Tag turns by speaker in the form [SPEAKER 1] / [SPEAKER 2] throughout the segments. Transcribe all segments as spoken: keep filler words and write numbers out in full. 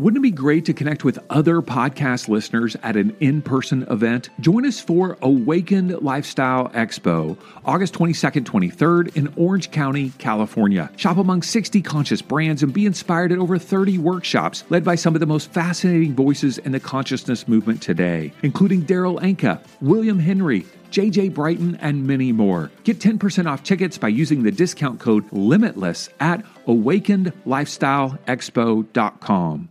[SPEAKER 1] Wouldn't it be great to connect with other podcast listeners at an in-person event? Join us for Awakened Lifestyle Expo, August twenty-second, twenty-third in Orange County, California. Shop among sixty conscious brands and be inspired at over thirty workshops led by some of the most fascinating voices in the consciousness movement today, including Daryl Anka, William Henry, J J Brighton, and many more. Get ten percent off tickets by using the discount code LIMITLESS at awakened lifestyle expo dot com.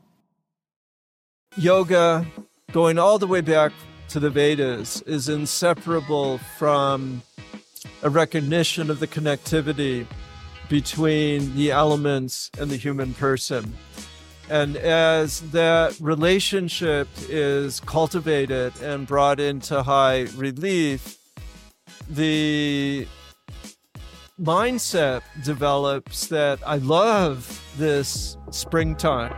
[SPEAKER 2] Yoga, going all the way back to the Vedas, is inseparable from a recognition of the connectivity between the elements and the human person. And as that relationship is cultivated and brought into high relief, the mindset develops that I love this springtime.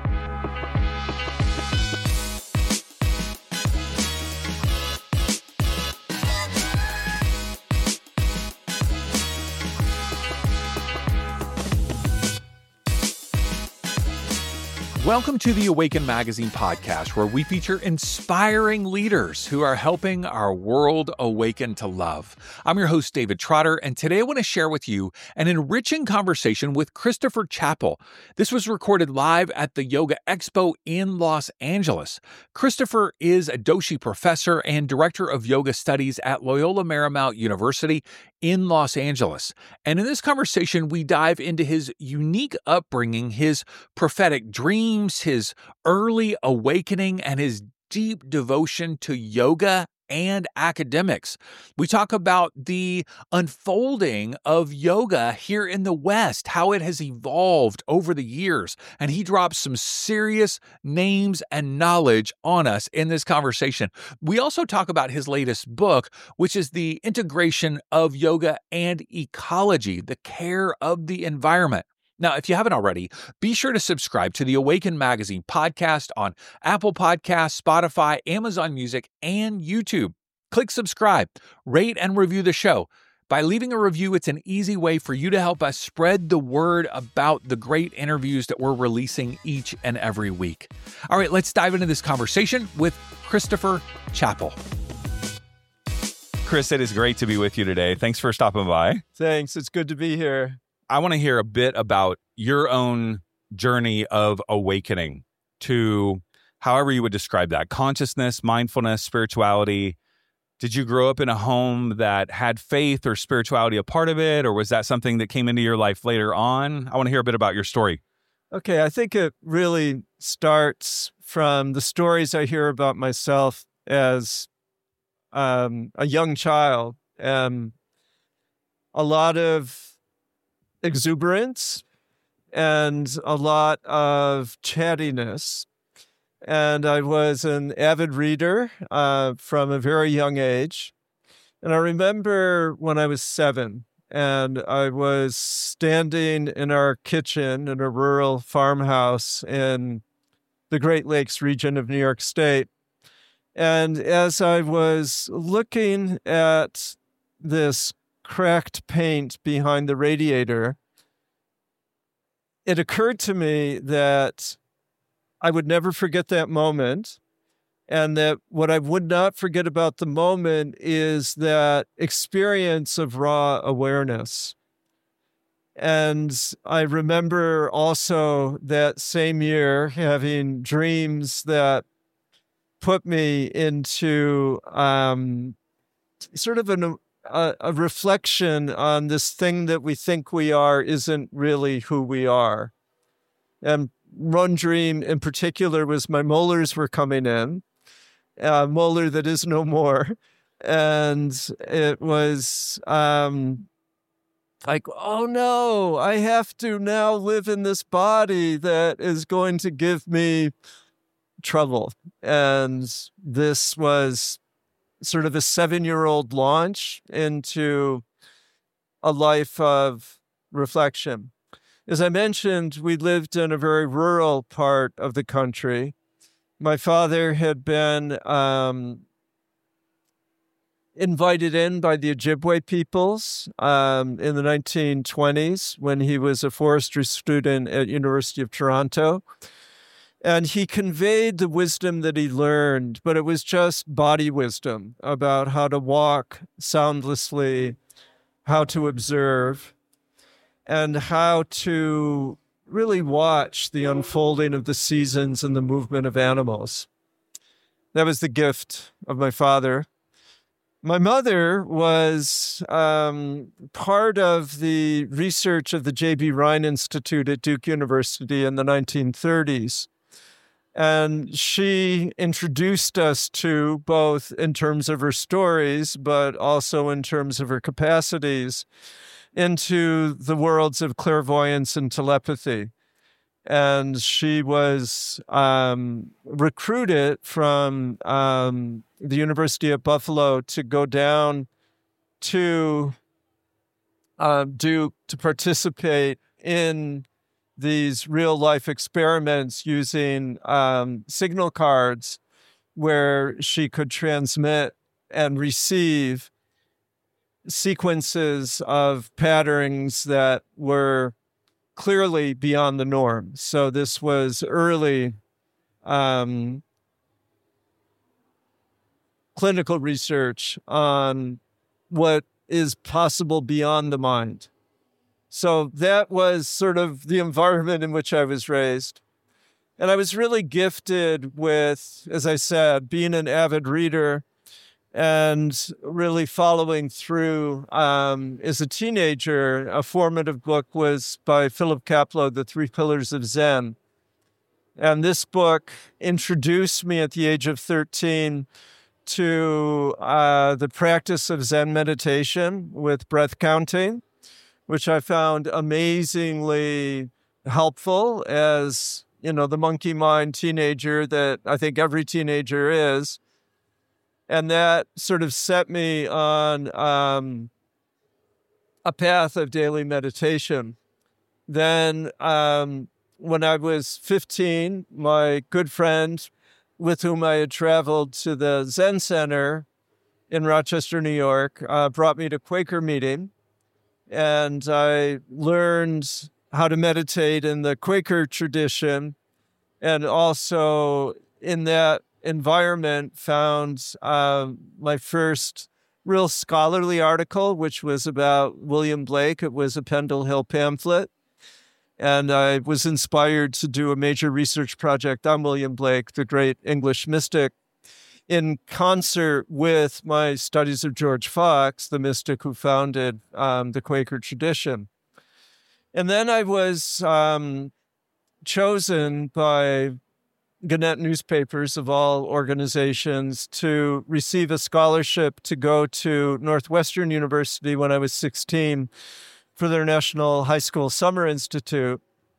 [SPEAKER 1] Welcome to the Awaken Magazine podcast, where we feature inspiring leaders who are helping our world awaken to love. I'm your host, David Trotter, and today I want to share with you an enriching conversation with Christopher Chappell. This was recorded live at the Yoga Expo in Los Angeles. Christopher is a Doshi professor and director of yoga studies at Loyola Marymount University in Los Angeles. And in this conversation, we dive into his unique upbringing, his prophetic dreams, his early awakening, and his deep devotion to yoga and academics. We talk about the unfolding of yoga here in the West, how it has evolved over the years, and he drops some serious names and knowledge on us in this conversation. We also talk about his latest book, which is the integration of yoga and ecology, the care of the environment. Now, if you haven't already, be sure to subscribe to the Awaken Magazine podcast on Apple Podcasts, Spotify, Amazon Music, and YouTube. Click subscribe, rate, and review the show. By leaving a review, it's an easy way for you to help us spread the word about the great interviews that we're releasing each and every week. All right, let's dive into this conversation with Christopher Chappell. Chris, it is great to be with you today. Thanks for stopping by.
[SPEAKER 2] Thanks. It's good to be here.
[SPEAKER 1] I want to hear a bit about your own journey of awakening to however you would describe that. Consciousness, mindfulness, spirituality. Did you grow up in a home that had faith or spirituality a part of it, or was that something that came into your life later on? I want to hear a bit about your story.
[SPEAKER 2] Okay, I think it really starts from the stories I hear about myself as um, a young child. Um, a lot of exuberance and a lot of chattiness. And I was an avid reader uh, from a very young age. And I remember when I was seven and I was standing in our kitchen in a rural farmhouse in the Great Lakes region of New York State. And as I was looking at this cracked paint behind the radiator, it occurred to me that I would never forget that moment, and that what I would not forget about the moment is that experience of raw awareness. And I remember also that same year having dreams that put me into um, sort of an A, a reflection on this thing that we think we are isn't really who we are. And one dream in particular was my molars were coming in, a molar that is no more. And it was um, like, oh no, I have to now live in this body that is going to give me trouble. And this was sort of a seven-year-old launch into a life of reflection. As I mentioned, we lived in a very rural part of the country. My father had been um, invited in by the Ojibwe peoples um, in the nineteen twenties when he was a forestry student at University of Toronto. And he conveyed the wisdom that he learned, but it was just body wisdom about how to walk soundlessly, how to observe, and how to really watch the unfolding of the seasons and the movement of animals. That was the gift of my father. My mother was um, part of the research of the J B. Rhine Institute at Duke University in the nineteen thirties. And she introduced us to, both in terms of her stories, but also in terms of her capacities, into the worlds of clairvoyance and telepathy. And she was um, recruited from um, the University of Buffalo to go down to uh, Duke to participate in these real-life experiments using um, signal cards where she could transmit and receive sequences of patterns that were clearly beyond the norm. So this was early um, clinical research on what is possible beyond the mind. So that was sort of the environment in which I was raised. And I was really gifted with, as I said, being an avid reader and really following through. Um, as a teenager, a formative book was by Philip Kapleau, The Three Pillars of Zen. And this book introduced me at the age of thirteen to uh, the practice of Zen meditation with breath counting, which I found amazingly helpful as, you know, the monkey mind teenager that I think every teenager is. And that sort of set me on um, a path of daily meditation. Then um, when I was fifteen, my good friend with whom I had traveled to the Zen Center in Rochester, New York, uh, brought me to Quaker meeting. And I learned how to meditate in the Quaker tradition, and also in that environment found uh, my first real scholarly article, which was about William Blake. It was a Pendle Hill pamphlet. And I was inspired to do a major research project on William Blake, the great English mystic, in concert with my studies of George Fox, the mystic who founded um, the Quaker tradition. And then I was um, chosen by Gannett Newspapers, of all organizations, to receive a scholarship to go to Northwestern University when I was sixteen for their National High School Summer Institute.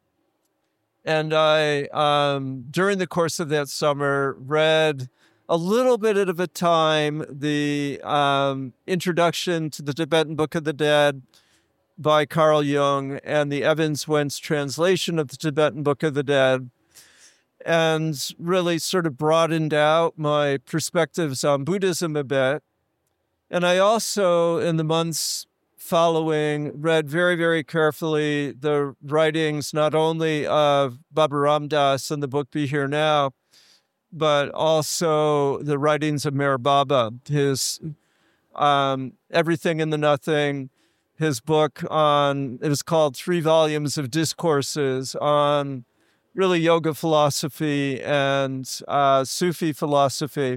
[SPEAKER 2] And I, um, during the course of that summer, read a little bit at a time the um, introduction to the Tibetan Book of the Dead by Carl Jung and the Evans Wentz translation of the Tibetan Book of the Dead, and really sort of broadened out my perspectives on Buddhism a bit. And I also, in the months following, read very, very carefully the writings not only of Baba Ram Dass and the book Be Here Now, but also the writings of Meher Baba, his um, Everything in the Nothing, his book on, it was called Three Volumes of Discourses on really yoga philosophy and uh, Sufi philosophy.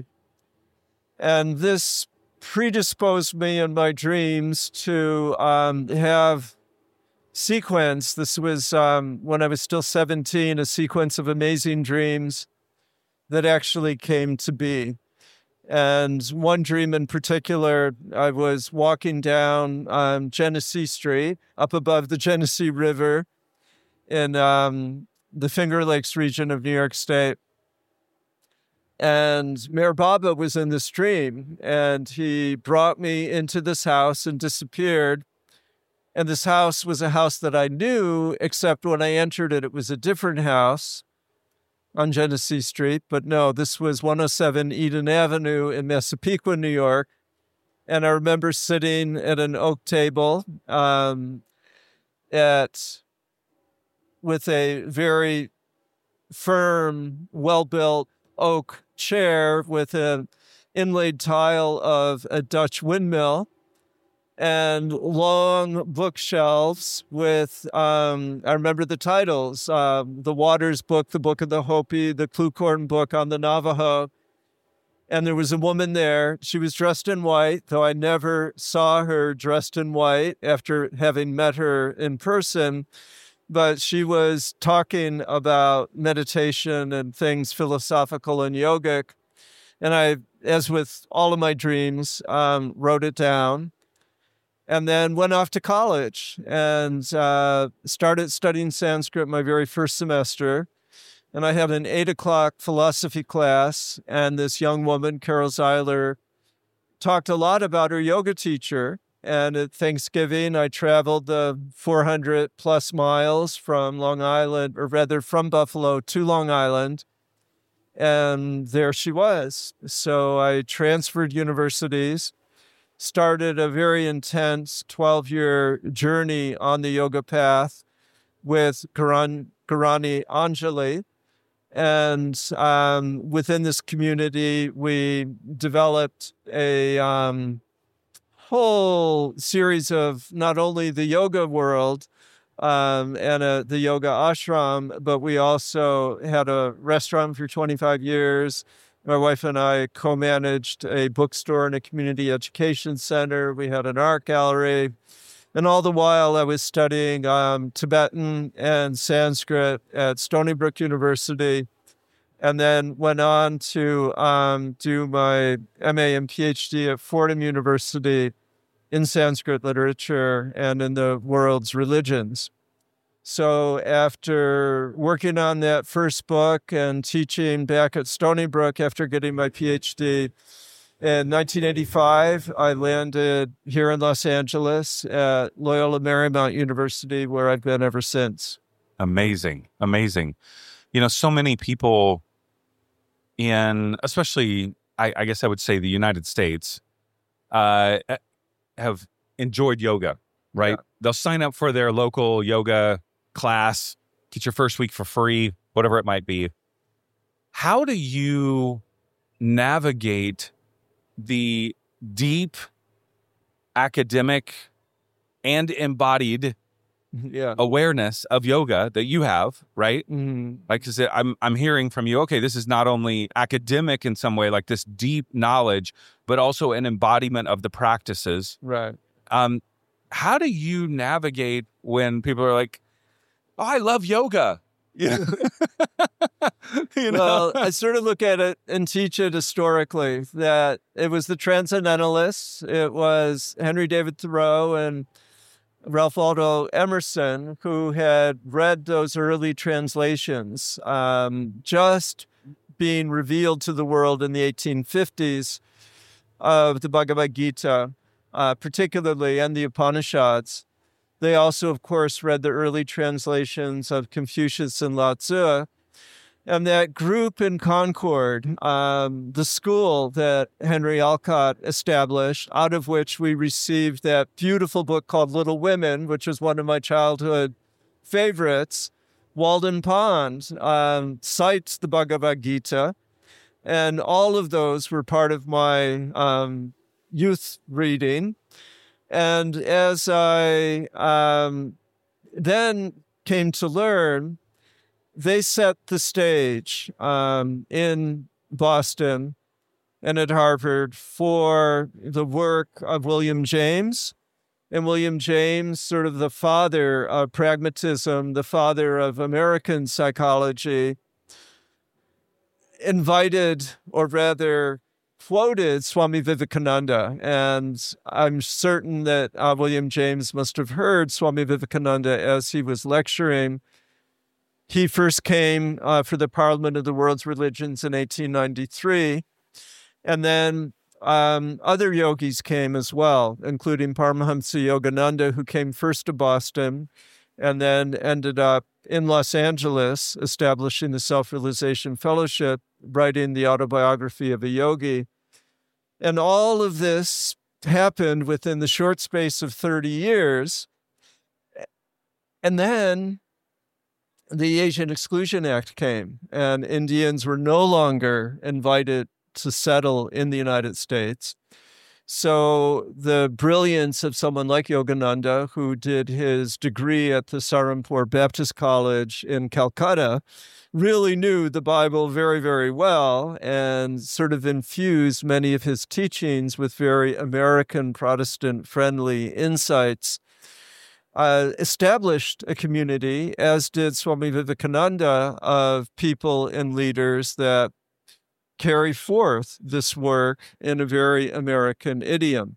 [SPEAKER 2] And this predisposed me in my dreams to um, have sequence. This was um, when I was still seventeen, a sequence of amazing dreams that actually came to be. And one dream in particular, I was walking down um, Genesee Street, up above the Genesee River in um, the Finger Lakes region of New York State. And Meher Baba was in this dream, and he brought me into this house and disappeared. And this house was a house that I knew, except when I entered it, it was a different house on Genesee Street. But no, this was one oh seven Eden Avenue in Massapequa, New York. And I remember sitting at an oak table um, at with a very firm, well-built oak chair with an inlaid tile of a Dutch windmill, and long bookshelves with, um, I remember the titles, uh, the Waters book, the Book of the Hopi, the Klukorn book on the Navajo. And there was a woman there. She was dressed in white, though I never saw her dressed in white after having met her in person. But she was talking about meditation and things philosophical and yogic. And I, as with all of my dreams, um, wrote it down. And then went off to college and uh, started studying Sanskrit my very first semester. And I had an eight o'clock philosophy class, and this young woman, Carol Zeiler, talked a lot about her yoga teacher. And at Thanksgiving, I traveled the four hundred plus miles from Long Island, or rather from Buffalo to Long Island. And there she was. So I transferred universities, started a very intense twelve-year journey on the yoga path with Garan, Garani Anjali. And um, within this community, we developed a um, whole series of not only the yoga world um, and a, the yoga ashram, but we also had a restaurant for twenty-five years. My wife and I co-managed a bookstore and a community education center. We had an art gallery. And all the while I was studying um, Tibetan and Sanskrit at Stony Brook University, and then went on to um, do my M A and PhD at Fordham University in Sanskrit literature and in the world's religions. So after working on that first book and teaching back at Stony Brook after getting my PhD, in nineteen eighty-five, I landed here in Los Angeles at Loyola Marymount University, where I've been ever since.
[SPEAKER 1] Amazing. Amazing. You know, so many people in, especially, I, I guess I would say the United States, uh, have enjoyed yoga, right? Yeah. They'll sign up for their local yoga class, get your first week for free, whatever it might be. How do you navigate the deep academic and embodied
[SPEAKER 2] yeah.
[SPEAKER 1] awareness of yoga that you have, right?
[SPEAKER 2] Mm-hmm.
[SPEAKER 1] Like, cause I'm I'm hearing from you, okay, this is not only academic in some way, like this deep knowledge, but also an embodiment of the practices.
[SPEAKER 2] Right.
[SPEAKER 1] Um, how do you navigate when people are like, oh, I love yoga? Yeah.
[SPEAKER 2] You know? Well, I sort of look at it and teach it historically that it was the Transcendentalists, it was Henry David Thoreau and Ralph Waldo Emerson who had read those early translations, um, just being revealed to the world in the eighteen fifties of the Bhagavad Gita, uh, particularly, and the Upanishads. They also, of course, read the early translations of Confucius and Lao Tzu. And that group in Concord, um, the school that Henry Alcott established, out of which we received that beautiful book called Little Women, which was one of my childhood favorites, Walden Pond, um, cites the Bhagavad Gita. And all of those were part of my um, youth reading. And as I um, then came to learn, they set the stage um, in Boston and at Harvard for the work of William James. And William James, sort of the father of pragmatism, the father of American psychology, invited, or rather quoted, Swami Vivekananda. And I'm certain that uh, William James must have heard Swami Vivekananda as he was lecturing. He first came uh, for the Parliament of the World's Religions in eighteen ninety-three. And then um, other yogis came as well, including Paramahamsa Yogananda, who came first to Boston and then ended up in Los Angeles, establishing the Self-Realization Fellowship, writing the autobiography of a yogi. And all of this happened within the short space of thirty years. And then the Asian Exclusion Act came, and Indians were no longer invited to settle in the United States. So the brilliance of someone like Yogananda, who did his degree at the Sarampur Baptist College in Calcutta, really knew the Bible very, very well and sort of infused many of his teachings with very American Protestant-friendly insights, uh, established a community, as did Swami Vivekananda, of people and leaders that carry forth this work in a very American idiom.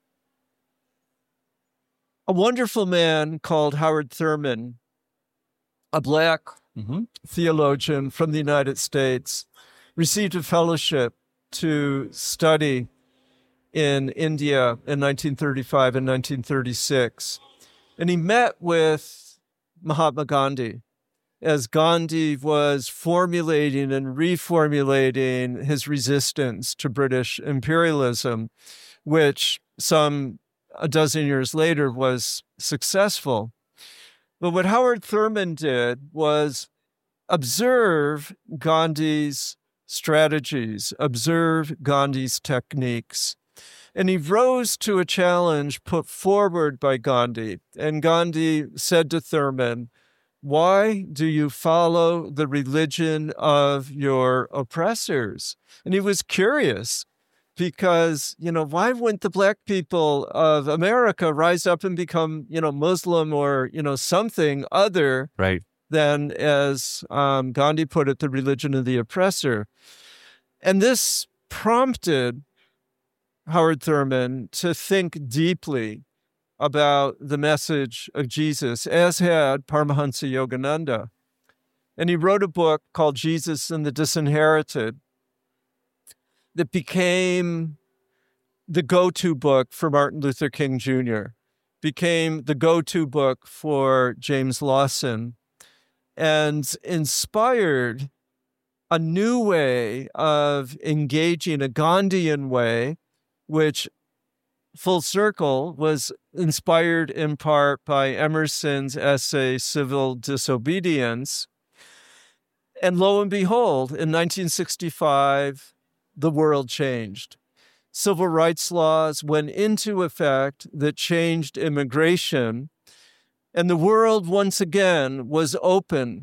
[SPEAKER 2] A wonderful man called Howard Thurman, a black mm-hmm. theologian from the United States, received a fellowship to study in India in nineteen thirty-five and nineteen thirty-six. And he met with Mahatma Gandhi as Gandhi was formulating and reformulating his resistance to British imperialism, which some a dozen years later was successful. But what Howard Thurman did was observe Gandhi's strategies, observe Gandhi's techniques. And he rose to a challenge put forward by Gandhi. And Gandhi said to Thurman, "Why do you follow the religion of your oppressors?" And he was curious because, you know, why wouldn't the black people of America rise up and become, you know, Muslim or, you know, something other
[SPEAKER 1] right.
[SPEAKER 2] than, as um, Gandhi put it, the religion of the oppressor? And this prompted Howard Thurman to think deeply about the message of Jesus, as had Paramahansa Yogananda. And he wrote a book called Jesus and the Disinherited that became the go-to book for Martin Luther King Junior, became the go-to book for James Lawson, and inspired a new way of engaging, a Gandhian way, which full circle was inspired in part by Emerson's essay, Civil Disobedience. And lo and behold, in nineteen sixty-five, the world changed. Civil rights laws went into effect that changed immigration, and the world once again was open.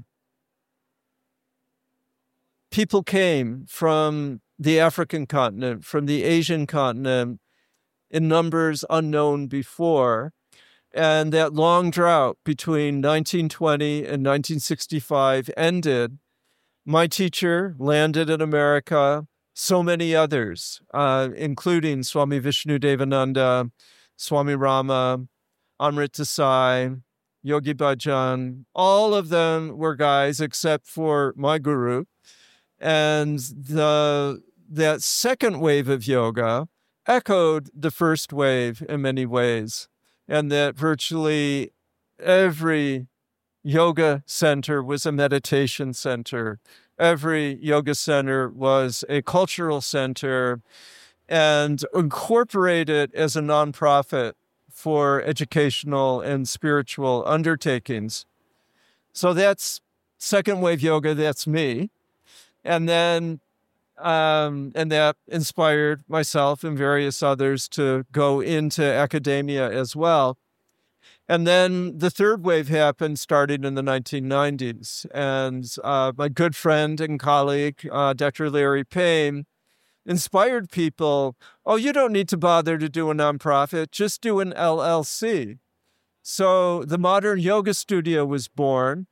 [SPEAKER 2] People came from the African continent, from the Asian continent, in numbers unknown before. And that long drought between nineteen twenty and nineteen sixty-five ended. My teacher landed in America, so many others, uh, including Swami Vishnu Devananda, Swami Rama, Amrit Desai, Yogi Bhajan. All of them were guys except for my guru. And the that second wave of yoga echoed the first wave in many ways, and that virtually every yoga center was a meditation center. Every yoga center was a cultural center, and incorporated as a nonprofit for educational and spiritual undertakings. So that's second wave yoga, that's me. And then Um, and that inspired myself and various others to go into academia as well. And then the third wave happened starting in the nineteen nineties. And uh, my good friend and colleague, uh, Doctor Larry Payne, inspired people, oh, you don't need to bother to do a nonprofit, just do an L L C. So the Modern Yoga Studio was born,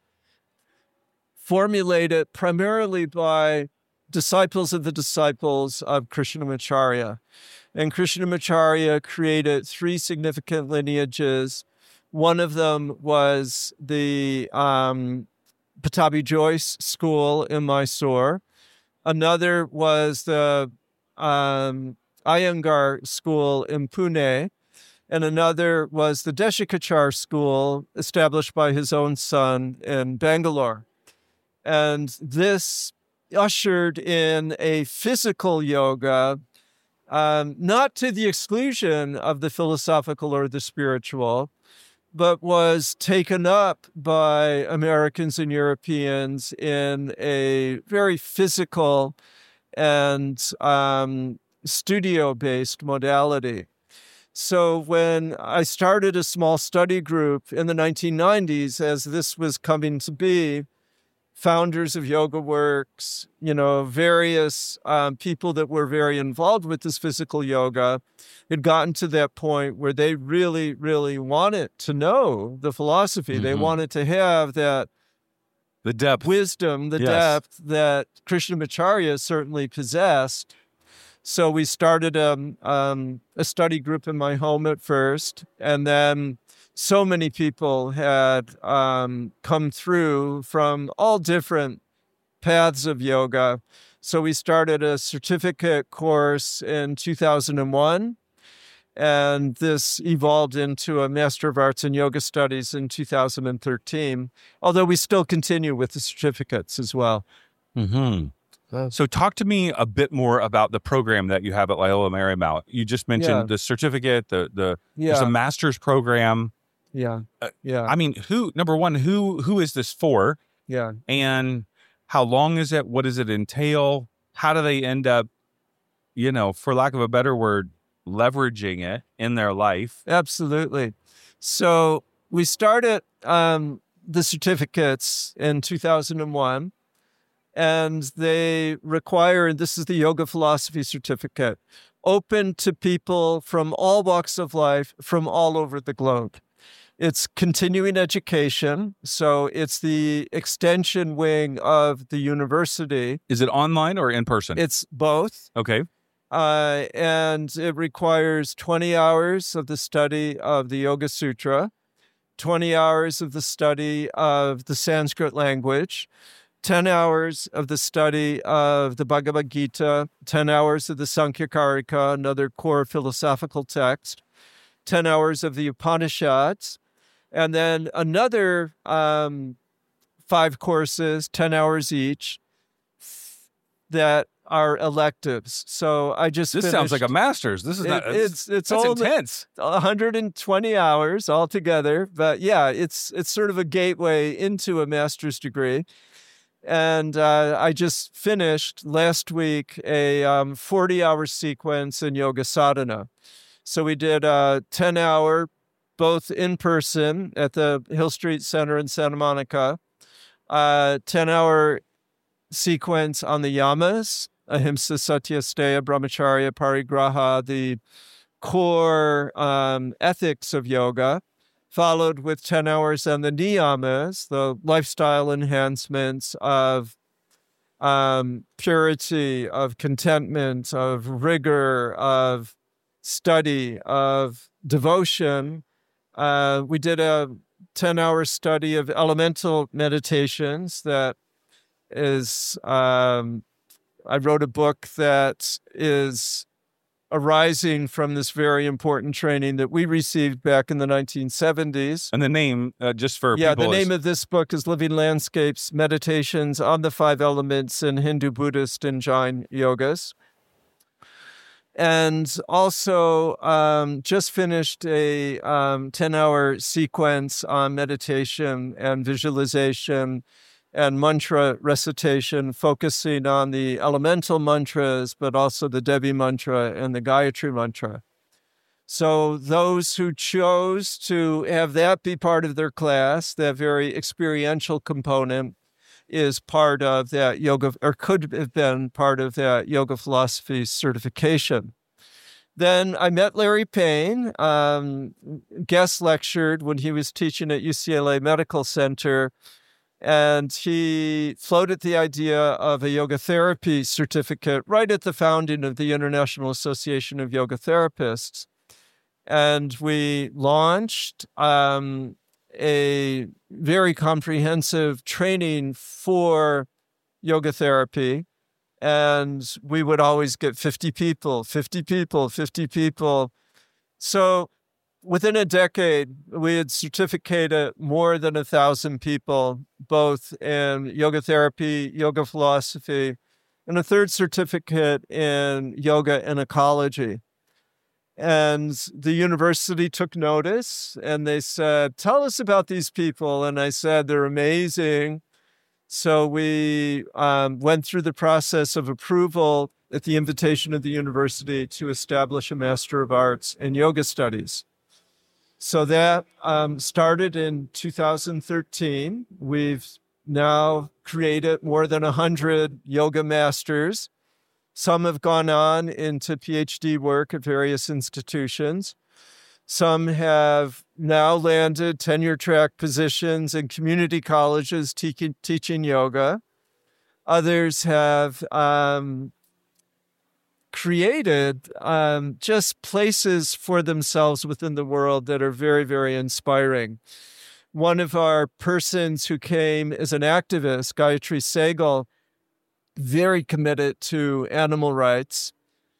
[SPEAKER 2] formulated primarily by disciples of the disciples of Krishnamacharya. And Krishnamacharya created three significant lineages. One of them was the um, Pattabhi Jois School in Mysore. Another was the um, Iyengar School in Pune. And another was the Deshikachar School, established by his own son in Bangalore. And this ushered in a physical yoga, um, not to the exclusion of the philosophical or the spiritual, but was taken up by Americans and Europeans in a very physical and um, studio-based modality. So when I started a small study group in the nineteen nineties, as this was coming to be, founders of Yoga Works, you know, various um, people that were very involved with this physical yoga had gotten to that point where they really, really wanted to know the philosophy. Mm-hmm. They wanted to have that
[SPEAKER 1] the depth,
[SPEAKER 2] wisdom, the
[SPEAKER 1] yes.
[SPEAKER 2] depth that Krishnamacharya certainly possessed. So we started a, um, a study group in my home at first, and then so many people had um, come through from all different paths of yoga. So we started a certificate course in two thousand one, and this evolved into a Master of Arts in Yoga Studies in two thousand thirteen, although we still continue with the certificates as well.
[SPEAKER 1] Mm-hmm. So talk to me a bit more about the program that you have at Loyola Marymount. You just mentioned yeah. the certificate, the the yeah. there's a master's program.
[SPEAKER 2] Yeah. Yeah.
[SPEAKER 1] I mean, who, number one, who, who is this for?
[SPEAKER 2] Yeah.
[SPEAKER 1] And how long is it? What does it entail? How do they end up, you know, for lack of a better word, leveraging it in their life?
[SPEAKER 2] Absolutely. So we started um, the certificates in two thousand one, and they require, and this is the Yoga Philosophy Certificate, open to people from all walks of life, from all over the globe. It's continuing education, so it's the extension wing of the university.
[SPEAKER 1] Is it online or in person?
[SPEAKER 2] It's both.
[SPEAKER 1] Okay.
[SPEAKER 2] Uh, and it requires twenty hours of the study of the Yoga Sutra, twenty hours of the study of the Sanskrit language, ten hours of the study of the Bhagavad Gita, ten hours of the Sankhya Karika, another core philosophical text, ten hours of the Upanishads, and then another um, five courses, ten hours each, that are electives. So I just
[SPEAKER 1] This
[SPEAKER 2] finished,
[SPEAKER 1] sounds like a master's. This is
[SPEAKER 2] it,
[SPEAKER 1] not,
[SPEAKER 2] it's, it's
[SPEAKER 1] that's
[SPEAKER 2] all
[SPEAKER 1] intense.
[SPEAKER 2] one hundred twenty hours altogether. But yeah, it's, it's sort of a gateway into a master's degree. And uh, I just finished last week a um, forty-hour sequence in Yoga Sadhana. So we did a ten-hour, both in person at the Hill Street Center in Santa Monica, a ten-hour sequence on the yamas, ahimsa, satya, steya, brahmacharya, parigraha, the core um, ethics of yoga, followed with ten hours on the niyamas, the lifestyle enhancements of um, purity, of contentment, of rigor, of study, of devotion. Uh, we did a ten-hour study of elemental meditations that is, um, I wrote a book that is arising from this very important training that we received back in the nineteen seventies.
[SPEAKER 1] And the name, uh, just for
[SPEAKER 2] yeah,
[SPEAKER 1] people.
[SPEAKER 2] Yeah, the
[SPEAKER 1] is...
[SPEAKER 2] name of this book is Living Landscapes, Meditations on the Five Elements in Hindu, Buddhist, and Jain Yogas. And also um, just finished a um, ten-hour sequence on meditation and visualization and mantra recitation, focusing on the elemental mantras, but also the Devi mantra and the Gayatri mantra. So those who chose to have that be part of their class, that very experiential component, is part of that yoga, or could have been part of that yoga philosophy certification. Then I met Larry Payne, um, guest lectured when he was teaching at U C L A Medical Center, and he floated the idea of a yoga therapy certificate right at the founding of the International Association of Yoga Therapists. And we launched um, a very comprehensive training for yoga therapy. And we would always get fifty people, fifty people, fifty people. So within a decade, we had certificated more than a thousand people, both in yoga therapy, yoga philosophy, and a third certificate in yoga and ecology. And the university took notice and they said, tell us about these people. And I said, they're amazing. So we um, went through the process of approval at the invitation of the university to establish a Master of Arts in Yoga Studies. So that um, started in two thousand thirteen. We've now created more than one hundred yoga masters. Some have gone on into PhD work at various institutions. Some have now landed tenure track positions in community colleges te- teaching yoga. Others have um, created um, just places for themselves within the world that are very, very inspiring. One of our persons who came as an activist, Gayatri Sehgal, very committed to animal rights,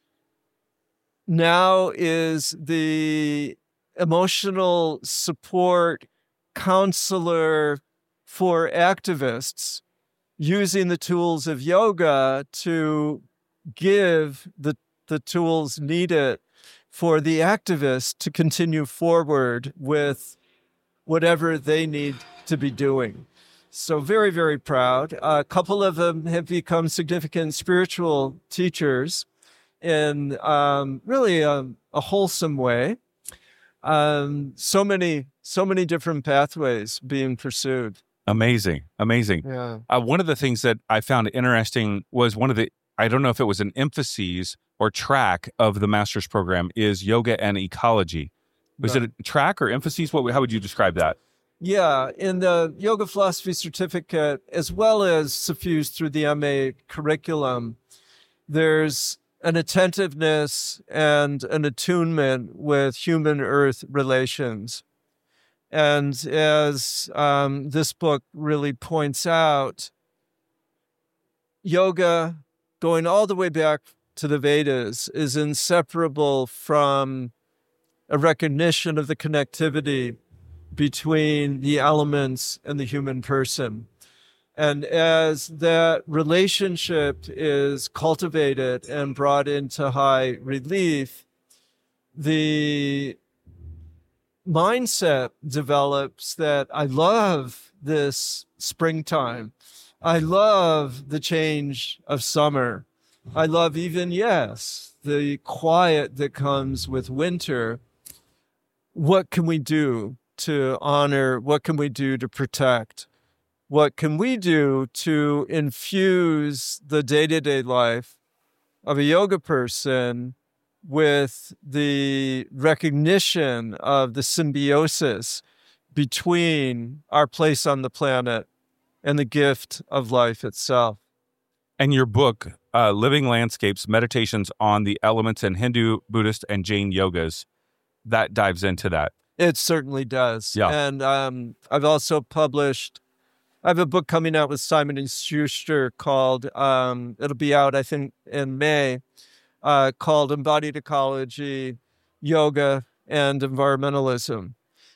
[SPEAKER 2] now is the emotional support counselor for activists, using the tools of yoga to give the, the tools needed for the activists to continue forward with whatever they need to be doing. So very, very proud. A couple of them have become significant spiritual teachers in um, really a, a wholesome way. Um, so many, so many different pathways being pursued.
[SPEAKER 1] Amazing, amazing.
[SPEAKER 2] Yeah.
[SPEAKER 1] Uh, one of the things that I found interesting was one of the, I don't know if it was an emphasis or track of the master's program, is yoga and ecology. Was
[SPEAKER 2] Right.
[SPEAKER 1] it a track or emphasis? What? How would you describe that?
[SPEAKER 2] Yeah, in the Yoga Philosophy Certificate, as well as suffused through the M A curriculum, there's an attentiveness and an attunement with human-earth relations. And as um, this book really points out, yoga, going all the way back to the Vedas, is inseparable from a recognition of the connectivity between the elements and the human person. And as that relationship is cultivated and brought into high relief, the mindset develops that I love this springtime. I love the change of summer. I love even, yes, the quiet that comes with winter. What can we do to honor? What can we do to protect? What can we do to infuse the day-to-day life of a yoga person with the recognition of the symbiosis between our place on the planet and the gift of life itself?
[SPEAKER 1] And your book, uh, Living Landscapes, Meditations on the Elements in Hindu, Buddhist, and Jain Yogas, that dives into that.
[SPEAKER 2] It certainly does.
[SPEAKER 1] Yeah.
[SPEAKER 2] And um, I've also published, I have a book coming out with Simon and Schuster called, um, it'll be out, I think, in May, uh, called Embodied Ecology, Yoga, and Environmentalism.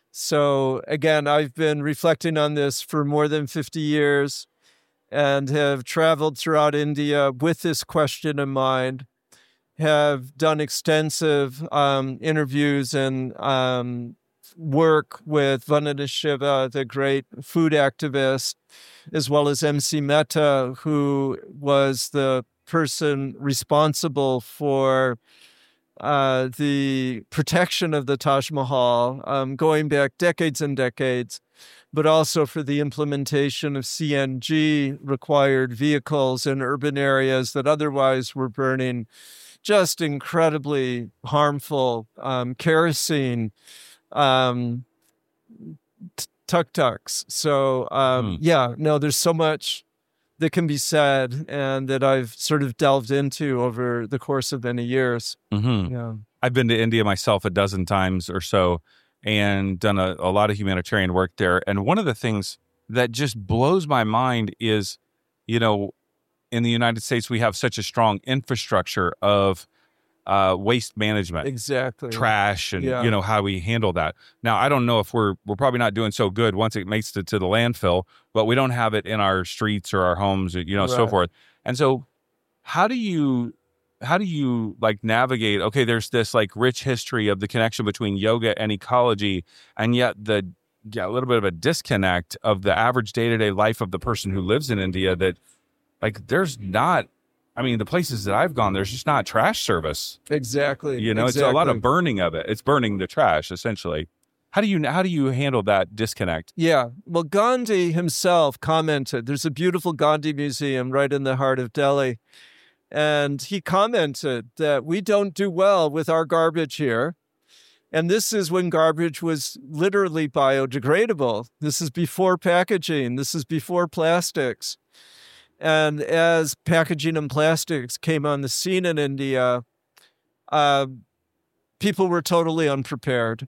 [SPEAKER 2] So again, I've been reflecting on this for more than fifty years and have traveled throughout India with this question in mind, have done extensive um, interviews and um, work with Vandana Shiva, the great food activist, as well as M C Mehta, who was the person responsible for uh, the protection of the Taj Mahal, um, going back decades and decades, but also for the implementation of C N G-required vehicles in urban areas that otherwise were burning just incredibly harmful um, kerosene um, t- tuk-tuks. So, um,
[SPEAKER 1] Hmm.
[SPEAKER 2] yeah, no, there's so much that can be said and that I've sort of delved into over the course of many years.
[SPEAKER 1] Mm-hmm.
[SPEAKER 2] Yeah.
[SPEAKER 1] I've been to India myself a dozen times or so and done a, a lot of humanitarian work there. And one of the things that just blows my mind is, you know, in the United States, we have such a strong infrastructure of uh, waste management,
[SPEAKER 2] Exactly.
[SPEAKER 1] trash, and
[SPEAKER 2] Yeah.
[SPEAKER 1] you know how we handle that. Now, I don't know if we're we're probably not doing so good once it makes it to the landfill, but we don't have it in our streets or our homes, or, you know, so
[SPEAKER 2] Right.
[SPEAKER 1] forth. And so, how do you how do you like navigate, okay, there's this like rich history of the connection between yoga and ecology, and yet the yeah, a little bit of a disconnect of the average day-to-day life of the person who lives in India, that like there's not, I mean, the places that I've gone, there's just not trash service.
[SPEAKER 2] Exactly.
[SPEAKER 1] You know,
[SPEAKER 2] exactly.
[SPEAKER 1] It's a lot of burning of it. It's burning the trash, essentially. How do you how do you handle that disconnect?
[SPEAKER 2] Yeah. Well, Gandhi himself commented, there's a beautiful Gandhi museum right in the heart of Delhi. And he commented that we don't do well with our garbage here. And this is when garbage was literally biodegradable. This is before packaging. This is before plastics. And as packaging and plastics came on the scene in India, uh, people were totally unprepared.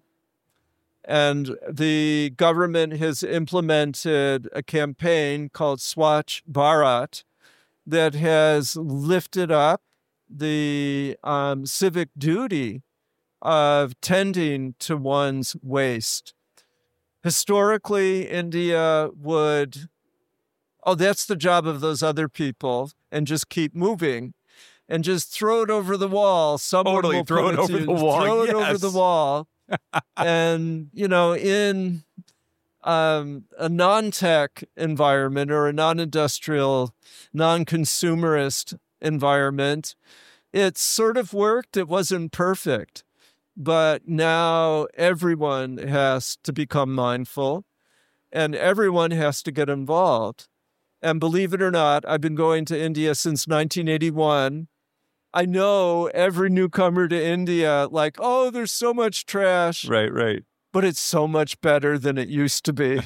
[SPEAKER 2] And the government has implemented a campaign called Swachh Bharat that has lifted up the um, civic duty of tending to one's waste. Historically, India would, oh, that's the job of those other people, and just keep moving and just throw it over the wall. Someone
[SPEAKER 1] Totally
[SPEAKER 2] will
[SPEAKER 1] throw
[SPEAKER 2] put
[SPEAKER 1] it over
[SPEAKER 2] to,
[SPEAKER 1] the wall.
[SPEAKER 2] Throw it
[SPEAKER 1] Yes.
[SPEAKER 2] over the wall. And, you know, in um, a non-tech environment or a non-industrial, non-consumerist environment, it sort of worked. It wasn't perfect. But now everyone has to become mindful and everyone has to get involved. And believe it or not, I've been going to India since nineteen eighty-one. I know every newcomer to India, like, oh, there's so much trash.
[SPEAKER 1] Right, right.
[SPEAKER 2] But it's so much better than it used to be.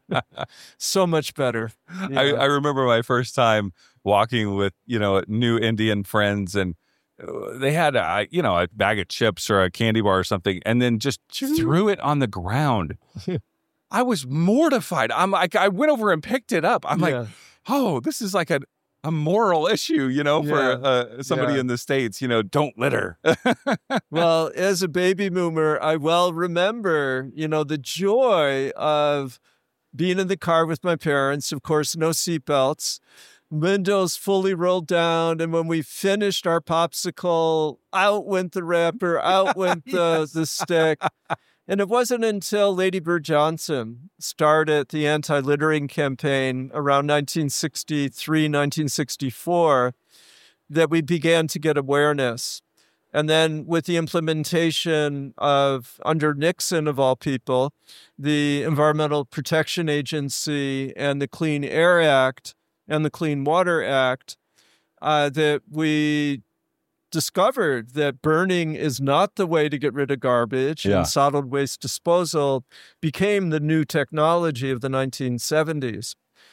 [SPEAKER 2] So much better.
[SPEAKER 1] I, I remember my first time walking with, you know, new Indian friends, and they had a, you know, a bag of chips or a candy bar or something, and then just threw it on the ground. I was mortified. I'm like, I went over and picked it up. I'm
[SPEAKER 2] Yeah.
[SPEAKER 1] like, oh, this is like a, a moral issue, you know, for
[SPEAKER 2] Yeah.
[SPEAKER 1] uh, somebody
[SPEAKER 2] Yeah.
[SPEAKER 1] in the States, you know, don't litter.
[SPEAKER 2] Well, as a baby boomer, I well remember, you know, the joy of being in the car with my parents. Of course, no seatbelts, windows fully rolled down. And when we finished our popsicle, out went the wrapper, out went the,
[SPEAKER 1] Yes.
[SPEAKER 2] the stick. And it wasn't until Lady Bird Johnson started the anti-littering campaign around nineteen sixty-three, nineteen sixty-four, that we began to get awareness. And then with the implementation of, under Nixon of all people, the Environmental Protection Agency and the Clean Air Act and the Clean Water Act, uh, that we discovered that burning is not the way to get rid of garbage,
[SPEAKER 1] Yeah.
[SPEAKER 2] and solid waste disposal became the new technology of the nineteen seventies.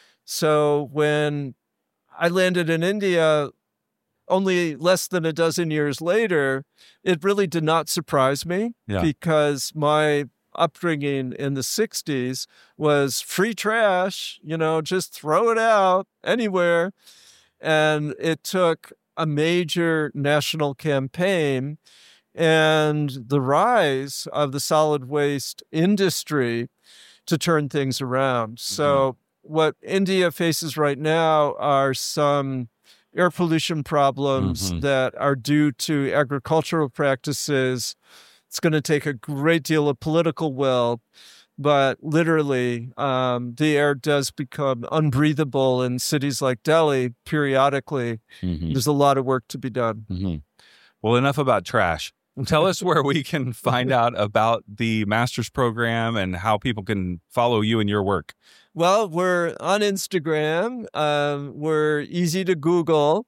[SPEAKER 2] So when I landed in India only less than a dozen years later, it really did not surprise me
[SPEAKER 1] Yeah.
[SPEAKER 2] because my upbringing in the sixties was free trash, you know, just throw it out anywhere. And it took a major national campaign and the rise of the solid waste industry to turn things around. Mm-hmm. So what India faces right now are some air pollution problems mm-hmm. that are due to agricultural practices. It's going to take a great deal of political will, but literally um, the air does become unbreathable in cities like Delhi periodically. Mm-hmm. There's a lot of work to be done.
[SPEAKER 1] Mm-hmm. Well, enough about trash. Tell us where we can find out about the master's program and how people can follow you and your work.
[SPEAKER 2] Well, we're on Instagram. Um, we're easy to Google.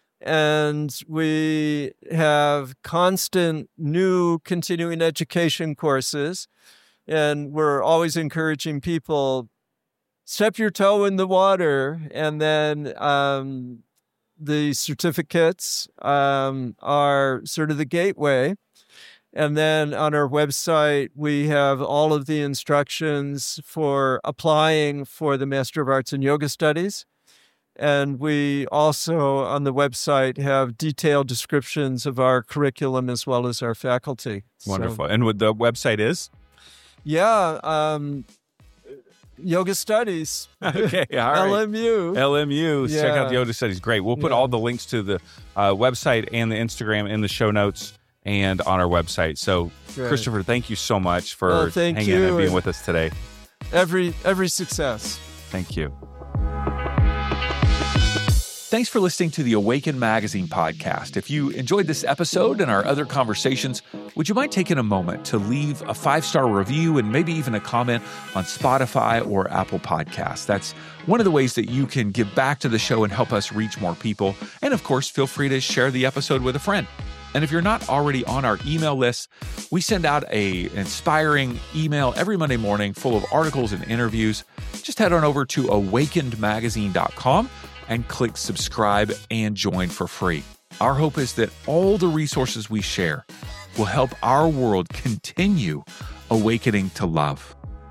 [SPEAKER 2] And we have constant new continuing education courses. And we're always encouraging people, step your toe in the water. And then um, the certificates um, are sort of the gateway. And then on our website, we have all of the instructions for applying for the Master of Arts in Yoga Studies. And we also, on the website, have detailed descriptions of our curriculum as well as our faculty.
[SPEAKER 1] Wonderful. So, and what the website is?
[SPEAKER 2] Yeah. Um, Yoga Studies.
[SPEAKER 1] Okay, all right.
[SPEAKER 2] L M U.
[SPEAKER 1] L M U.
[SPEAKER 2] Yeah.
[SPEAKER 1] Check out the Yoga Studies. Great. We'll put
[SPEAKER 2] Yeah.
[SPEAKER 1] all the links to the uh, website and the Instagram in the show notes and on our website. So,
[SPEAKER 2] Great.
[SPEAKER 1] Christopher, thank you so much for
[SPEAKER 2] Well, thank
[SPEAKER 1] hanging
[SPEAKER 2] you.
[SPEAKER 1] and being with us today.
[SPEAKER 2] Every every success.
[SPEAKER 1] Thank you. Thanks for listening to the Awaken Magazine podcast. If you enjoyed this episode and our other conversations, would you mind taking a moment to leave a five-star review and maybe even a comment on Spotify or Apple Podcasts? That's one of the ways that you can give back to the show and help us reach more people. And of course, feel free to share the episode with a friend. And if you're not already on our email list, we send out a inspiring email every Monday morning full of articles and interviews. Just head on over to awakened magazine dot com and click subscribe and join for free. Our hope is that all the resources we share will help our world continue awakening to love.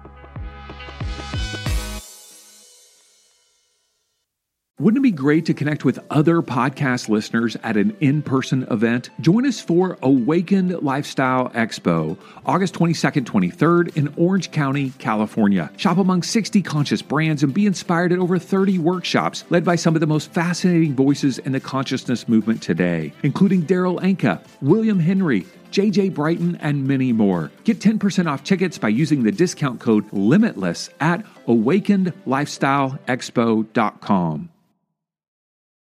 [SPEAKER 1] Wouldn't it be great to connect with other podcast listeners at an in-person event? Join us for Awakened Lifestyle Expo, August twenty-second, twenty-third in Orange County, California. Shop among sixty conscious brands and be inspired at over thirty workshops led by some of the most fascinating voices in the consciousness movement today, including Daryl Anka, William Henry, J J Brighton, and many more. Get ten percent off tickets by using the discount code LIMITLESS at awakened lifestyle expo dot com.